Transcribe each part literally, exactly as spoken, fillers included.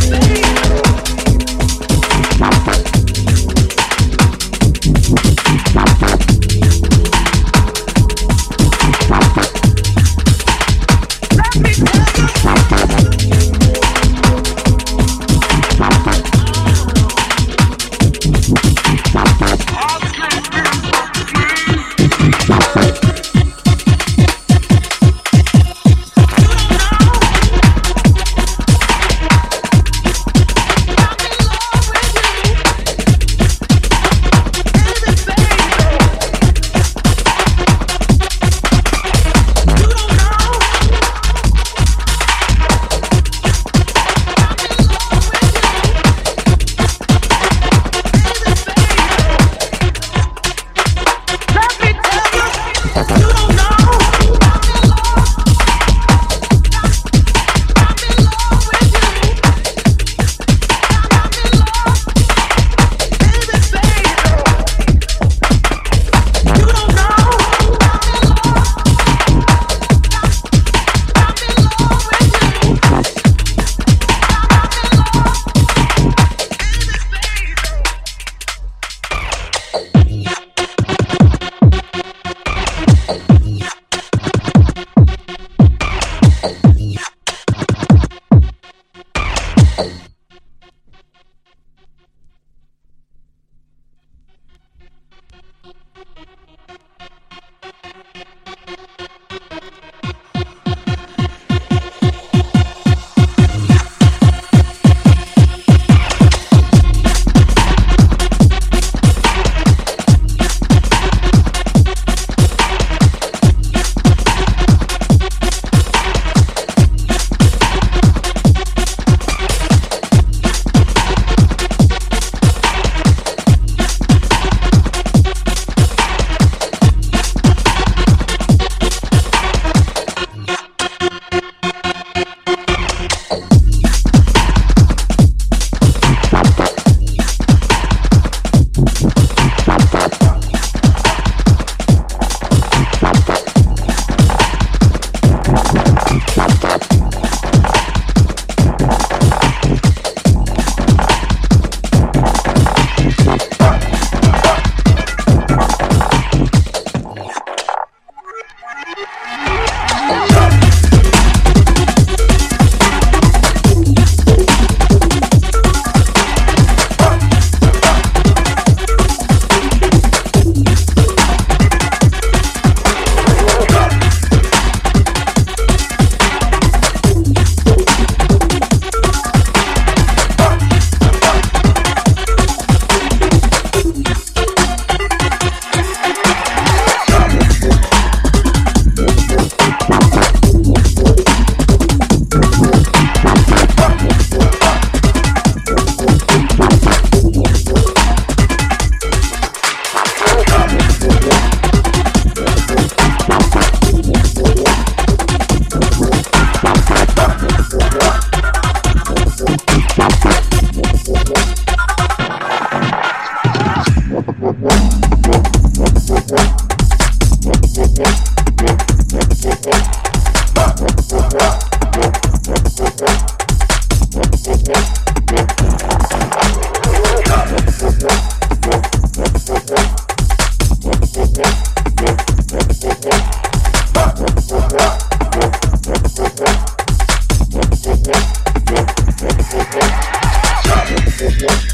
Yeah.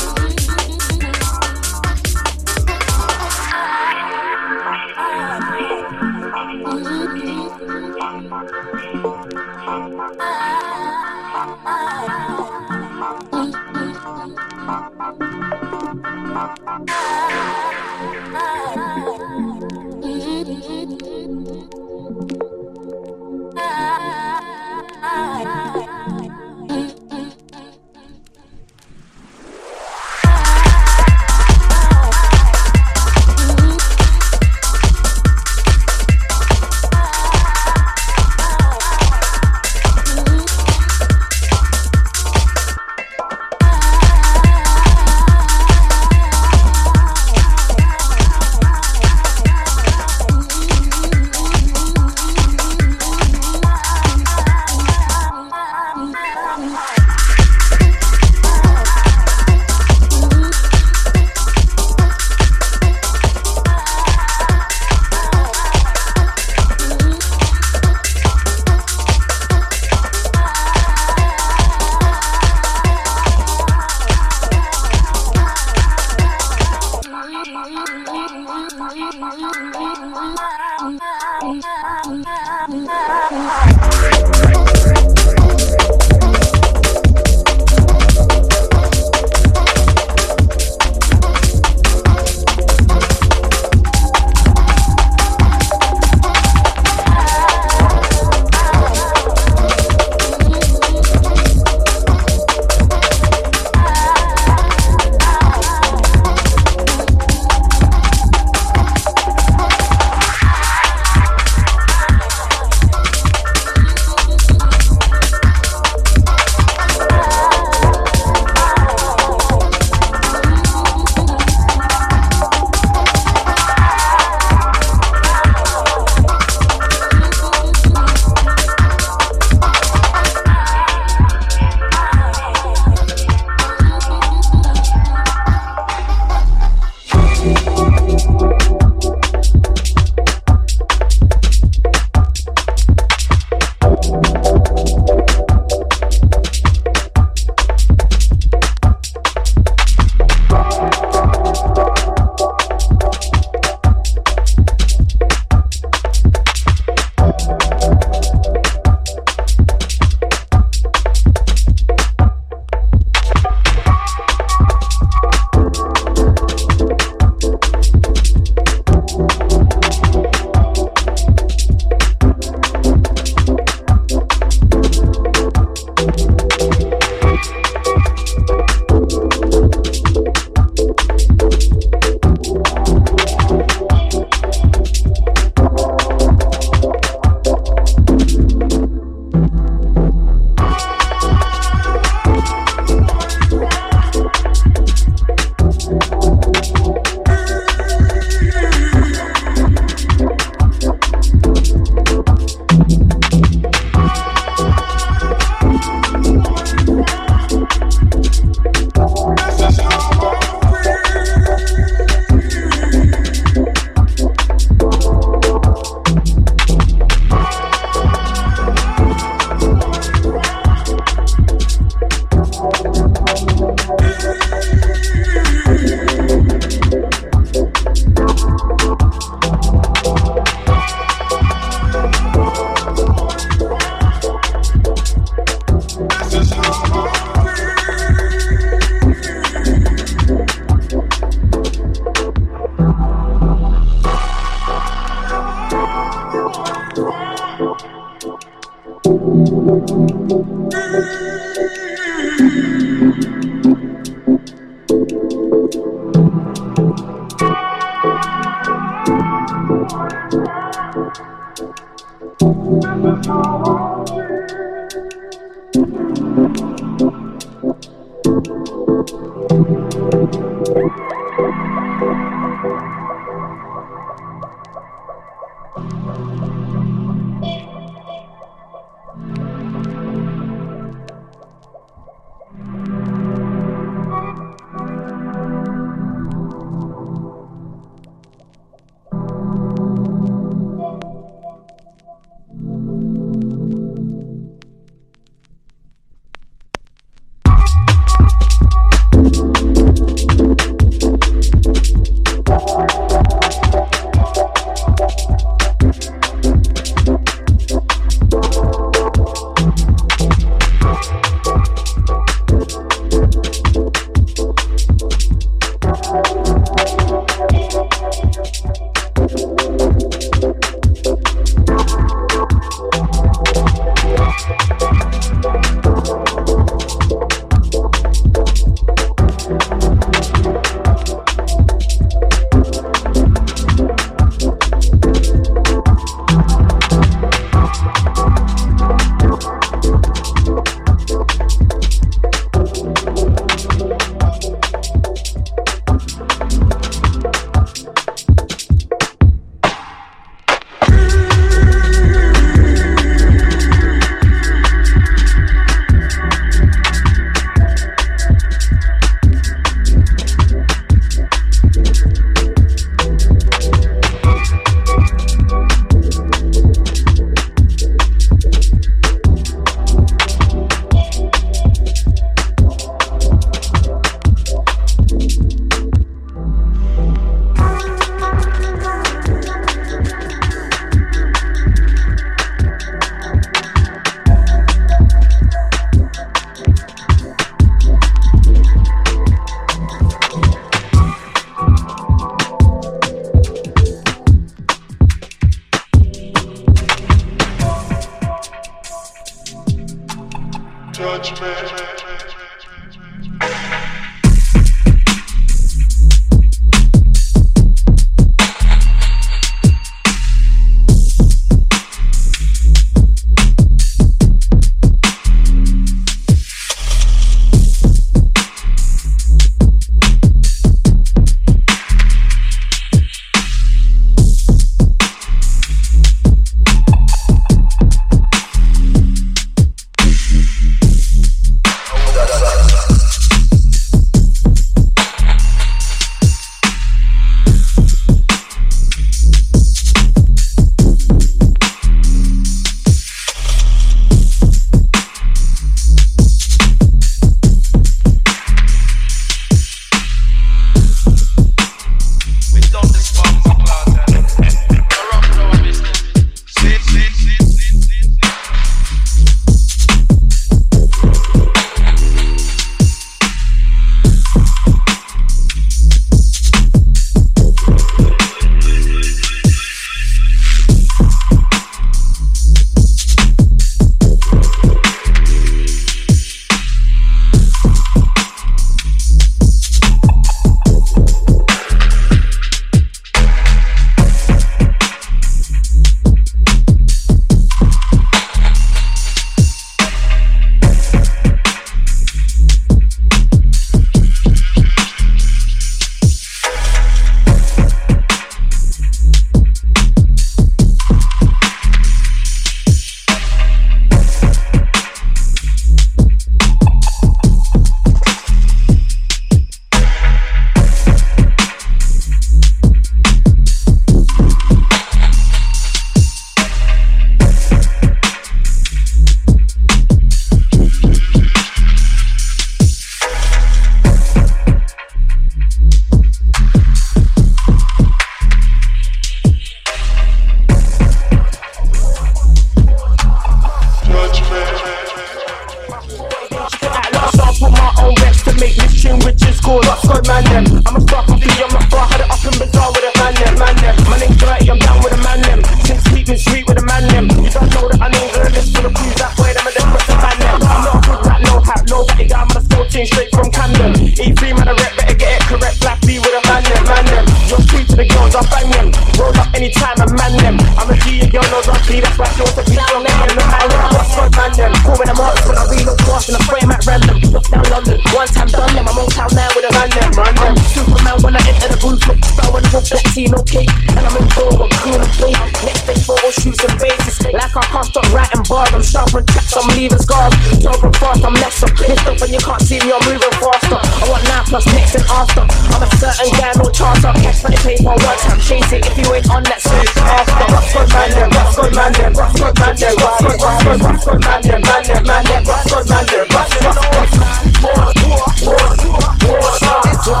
man them. Man ain't dirty, I'm down with a man them. Since sleeping street with a man them. You don't know that I ain't earned this for the prove that way. Them and them press the man them. I'm not a good rat, no hat, no batty down. I'm a soul chain straight from Camden. E three man a rep, better get it correct. Black B with a man them, man them. You're sweet to the girls, I bang them. Roll up anytime, I man them. I'm a G, a girl knows I'm clean. That's why she wants to be on them. And the man them, what's good man them. Cool when I'm hot, when I reload fast and I frame at random. Look down London, one time done them. I'm on town now with a man them, man them. Superman when I enter the booth, look star when I walk that tea, no cake. And I'm in gold, I'm cool and play. Next day photo shoots and bases. Like I can't stop writing bars, I'm sharp on tracks, I'm leaving scars. Talking fast, I'm less up. Pissed off when you can't see me, I'm moving faster. I want now plus next and after. I'm a certain guy, no charter. Catch money paper one time, chase it if you ain't on that switch after. What's good man them, what's good man them, what's good man them, what's good, what's good, what's good man them, man them, man them, what's good man them, what's good, what's good, war, war, war, war, it's war,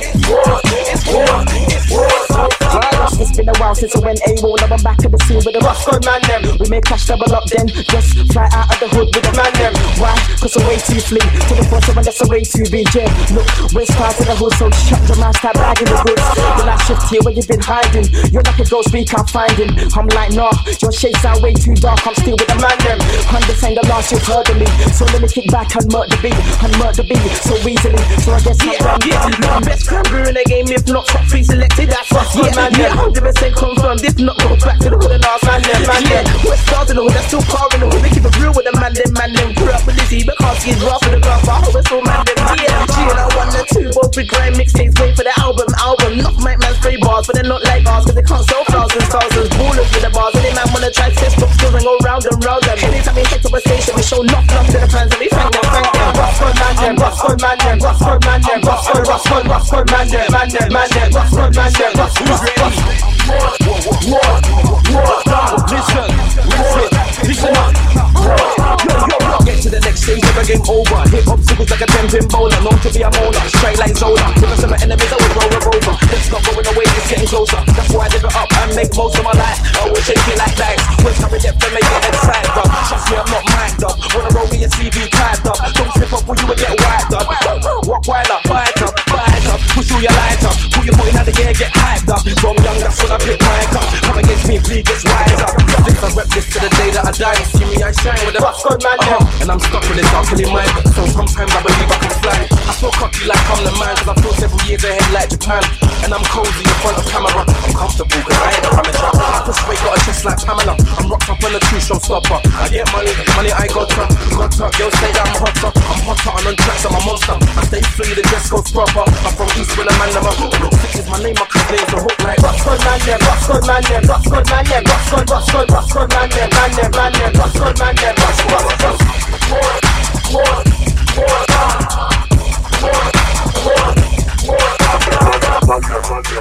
it's war, it's war, it's been a while since I went A-roll, now I'm back at the scene with the what's good man them. We may clash double up then, just fly out of the hood with the man them. Why? Cause I'm way too fleet, to the force of that's a way too big, yeah. Look, we're scarred to the hood, so shut your mouth, start bagging the goods. The last shift here where you've been hiding, you're like a ghost we can't find him. I'm like, nah, your shades sound way too dark, I'm still with the man them. Hundreds ain't the last you've heard of me, so let me kick back and murder the beat, and murder the beat so easily. So I guess I'm yeah, yeah, yeah, best cranberry in the game, if not top three selected, that's what's yeah, man yeah, one hundred percent confirmed, if not go back to the hood and ask man them, man yeah. We're stars in the hood, that's still far in the hood, we keep it real with the man them, man them. Grew up with Lizzie, but can't see his rough for the glass, but I hope it's all man them, yeah. G and I one and two, both with grime mixtapes, wait for the album, album. Knock my man's three bars, but they're not like ours, cause they can't sell thousands, thousands. Ballers with the bars, any man wanna try test up skills and go round and round them. Anytime we head to a station, we show knock knock to the fans and we thank them, thank them. What's good man them, what's good man them, what's good man them, what's good, what's good, what's good man them, man them, man them, what's good man them, what's good, what's good. War, war, war, listen, listen, listen up. Yo, yo, yo, get to the next stage of the game over. Hit obstacles like a ten-pin bowler, known to be a molar, straight like Zola. Give us some enemies, I will roll a rover. It's not going away, it's getting closer. That's why I live it up and make most of my life. I will shake it like dice. When something get to make it excited up. Trust me, I'm not mic'd up. Wanna roll me a C V tied up. Don't slip up or you will get wiped up. Walk wild up, bite up, bite up. Push all your light up. Put your foot in the gear, get hyped up. From young, that's when I pick my cup. Come against me, please just wise up. I rep this to the day that I die. See me, I shine with a what's good man uh-huh. And I'm stuck with this, I'll kill in mine. So sometimes I believe I can fly. I feel cocky like I'm the man, cause I feel several years ahead like Japan. And I'm cozy in front of camera. I'm comfortable cause I ain't a amateur. I push weight, got a chest like Pamela. I'm rocked up on a true showstopper. I get money, money I got her. Got her, girls say that I'm hotter. I'm hotter and on tracks, I'm a monster. I stay free, the dress goes proper. I'm from East with a man, I'm a six is my name, I can play the hook like what's good man them, what's good man them, what's good man them, what's good, what's good, what's good man them, man them, man them, what's good man them, what's good, what's good. War, war, war, war, war, war, war,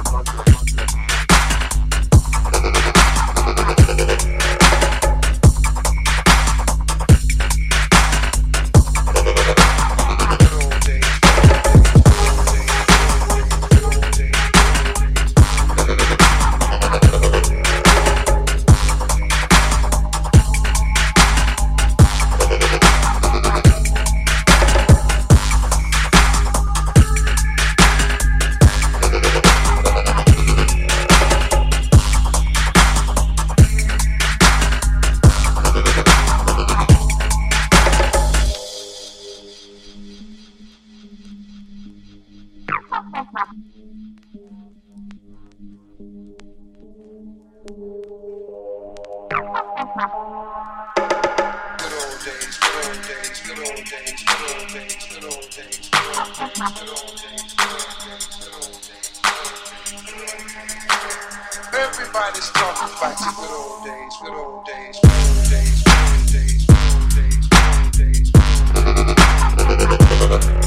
Everybody's talking about the good old days, good old days, good old days, good old days, good old days, good old days.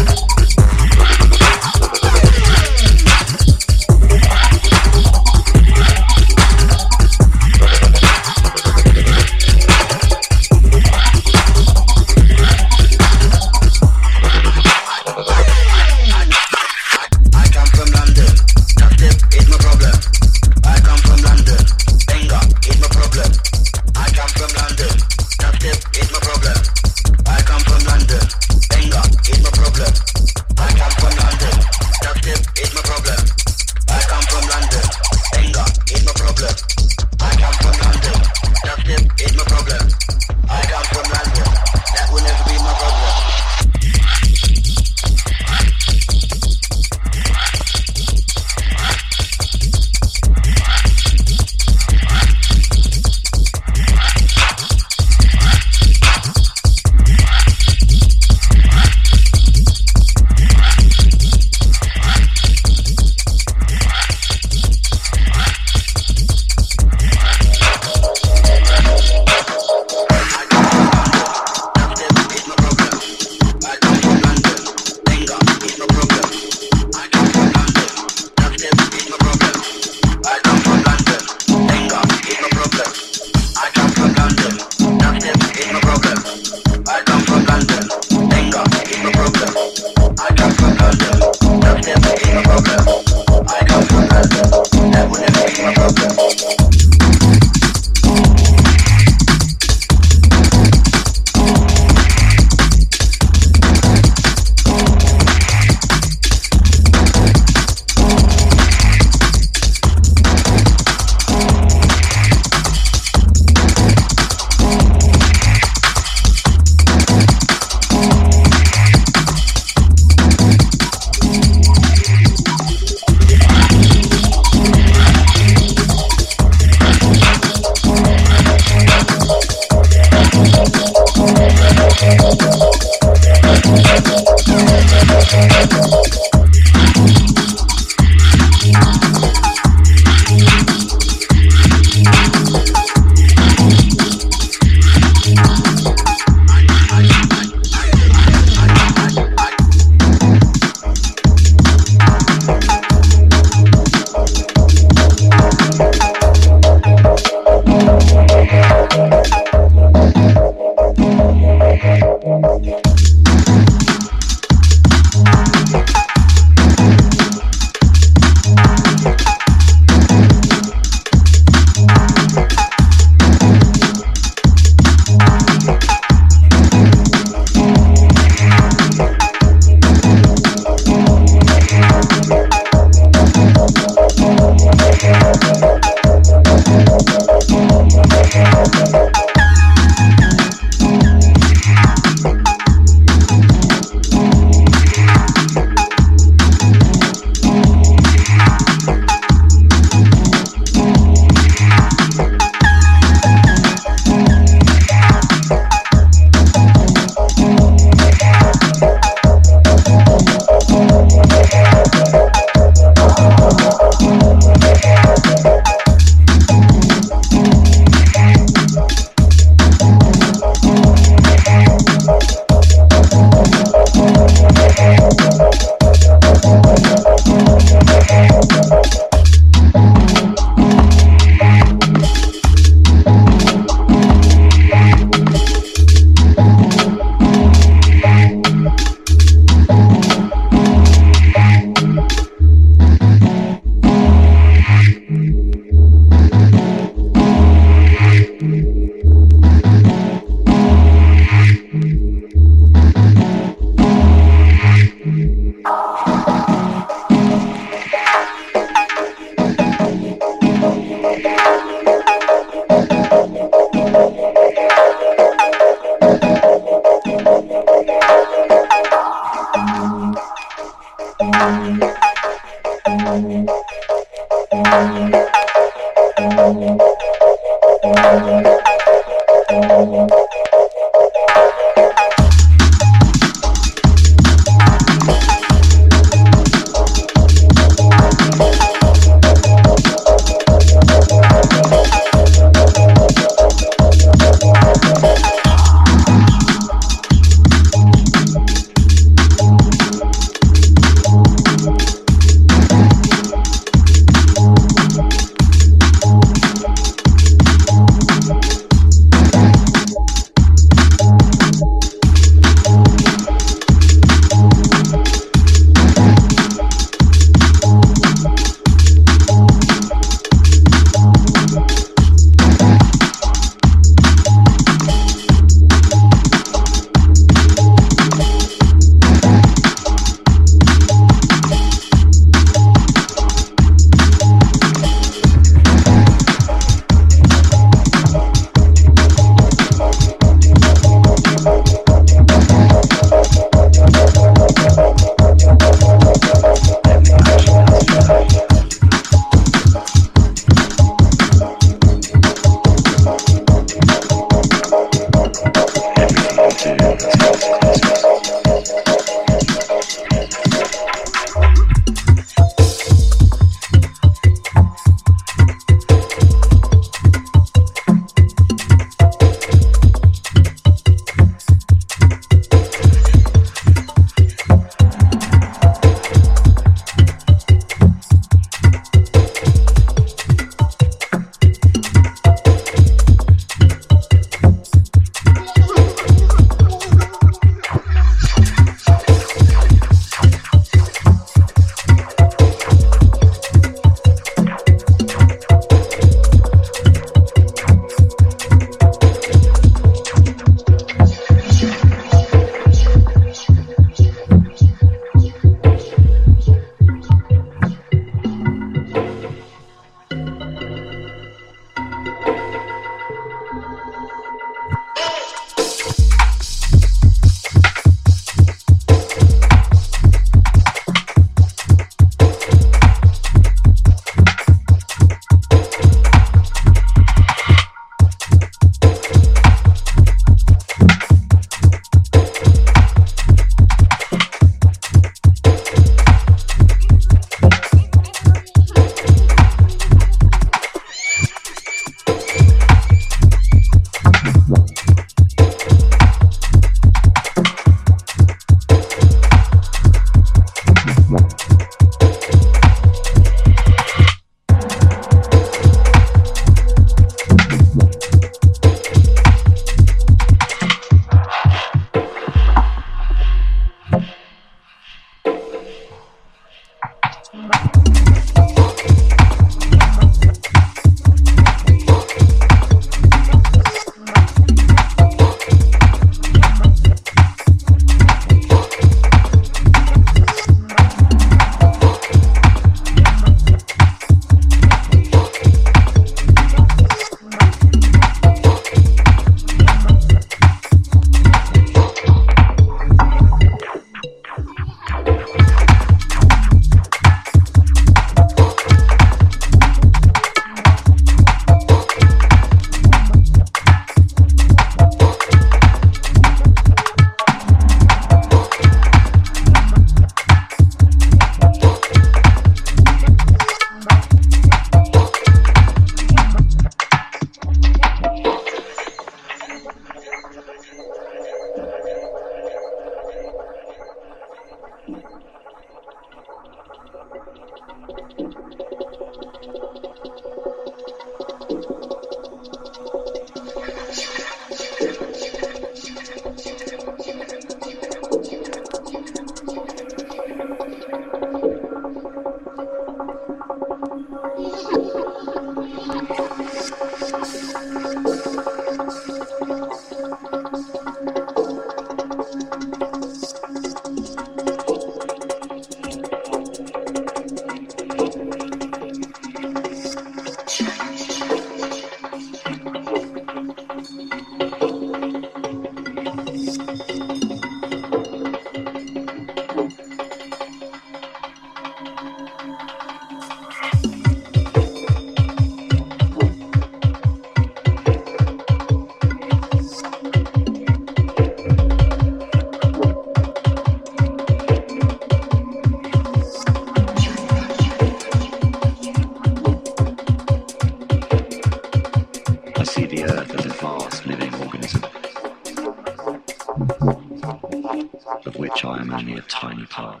of which I am only a tiny part.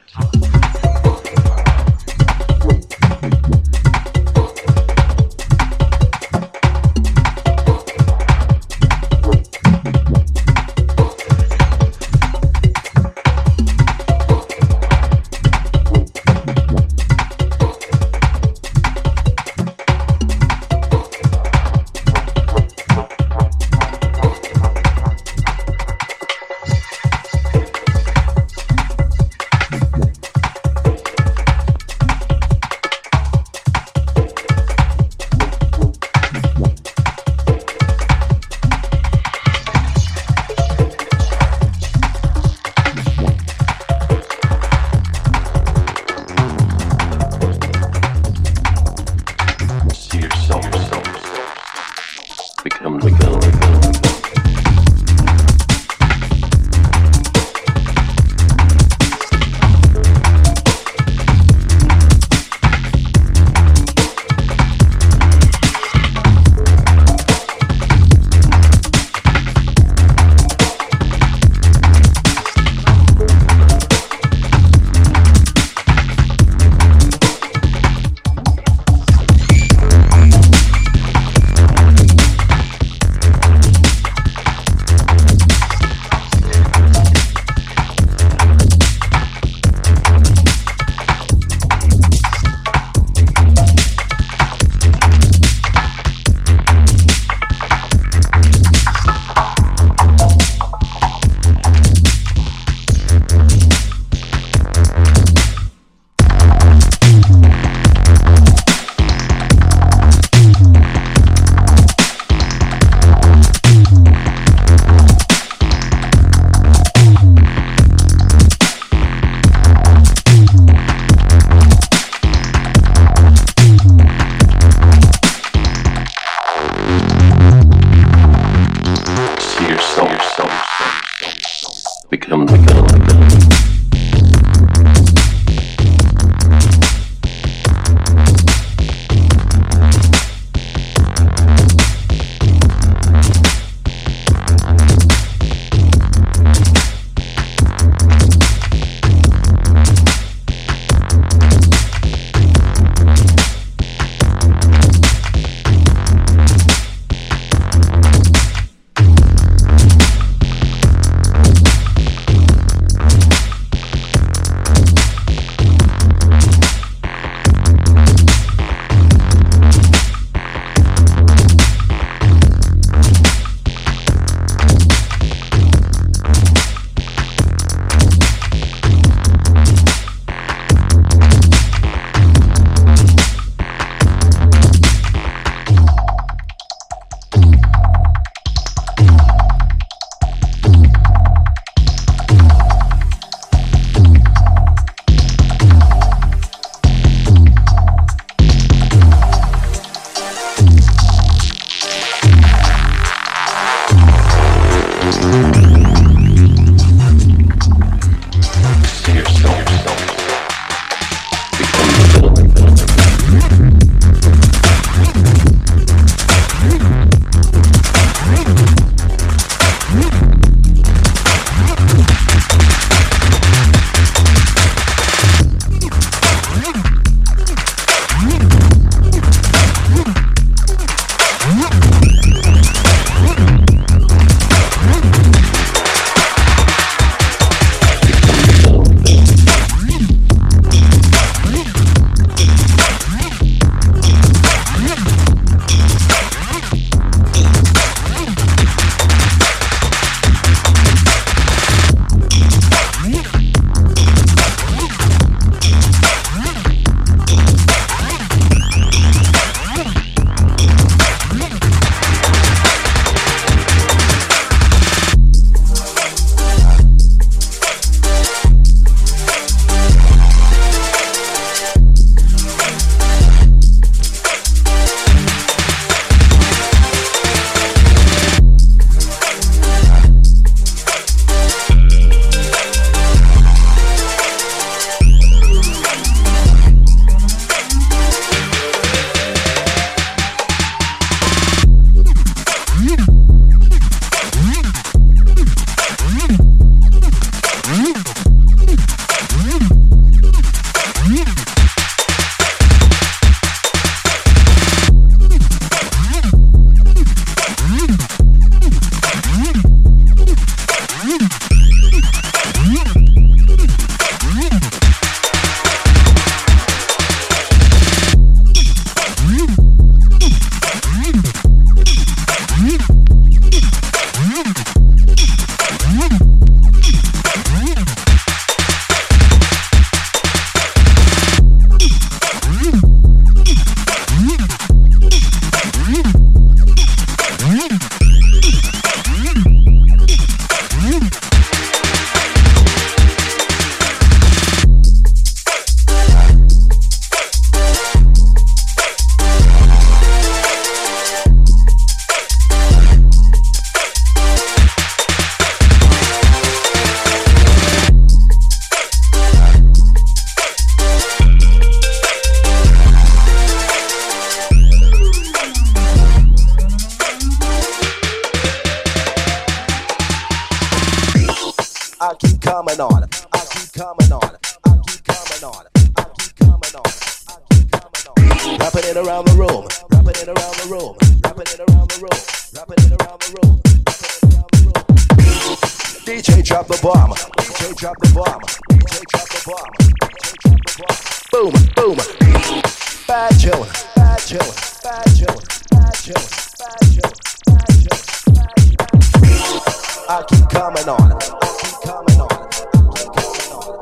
I keep coming on. I keep coming on. I keep coming on. I keep coming on. I keep coming on. Rapping it around the room. Rapping it around the room. Rapping it around the room. Rapping it around the room. Rapping it around the room. D J drop the bomb. D J drop the bomb. D J drop the bomb. D J drop the bomb. Boom, boom. Bad chillin', bad chillin', bad chillin', bad chillin', bad chillin', bad chillin', bad chillin'. I keep coming on. I keep coming on. I keep coming on.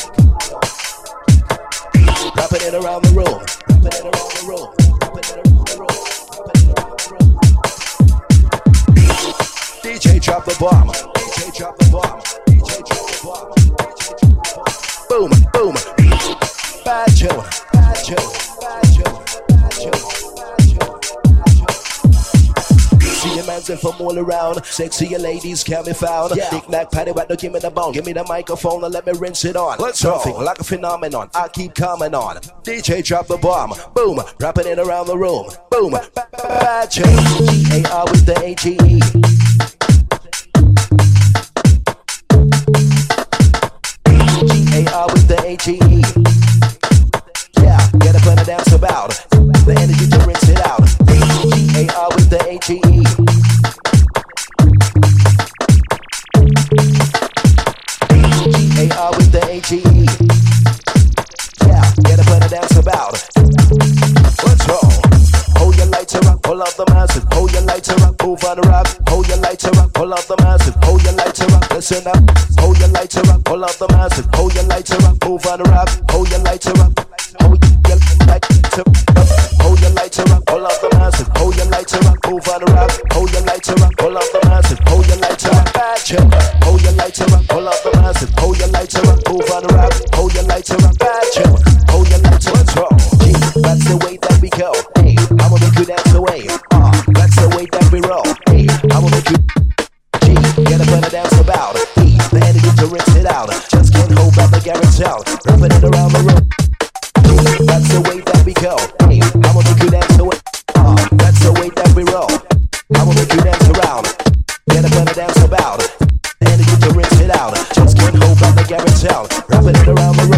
Rapping it around the room. Rapping it around the room. Rapping it around the room. Rapping it around the room. D J drop the bomb. D J drop the bomb. D J drop the bomb. D J drop the bomb. Boom, boom. Bad chillin', bad chillin', bad chillin', bad chillin', bad chillin', bad chillin'. See your mans in from all around. Sexy ladies can be found. Yeah. Dick knack, patty whack, don't give me the bone. Give me the microphone and let me rinse it on. Let's go. Something like a phenomenon. I keep coming on. D J drop the bomb. Boom. Rapping it around the room. Boom. Bad chillin'. G A R with the A G E. G A R with the A G E. Yeah, get up and dance about. The energy to rinse it out. G A R with the A G E. G A R with the A G E. Yeah, get up and dance about. Let's roll. Hold your lighter up, pull up the massive. Hold your lighter up, move on the rock. Hold your lighter up, pull up the massive. Hold your lighter up, listen up. Hold your lighter up, pull up the massive. Hold your lighter up, move on the rock. Hold your lighter up. Hold your lighter up. Hold your lighter up, pull up the massive. Hold your lighter up, move on the rock. Hold your lighter up, pull up the massive. Hold your lighter up, bad chill. Hold your lighter up, pull up the massive. Hold your lighter up, move on the rock. Hold your lighter up, bad chill. Hold your lighter, let's roll. G, that's the way that we go. Hey, I'ma make you dance away. Ah, uh, that's the way that we roll. Hey, I'ma make you. G, get up and dance about. E, the energy to rinse it out. Just can't hold back the guarantee out. Rapping it around the room. That's the way that we go. Hey, I'ma make you dance away. Ah, uh, that's the way that we roll. I'ma make you dance around. Get up and dance about. The energy to rinse it out. Just can't hold back the guarantee out. Rapping it around the room.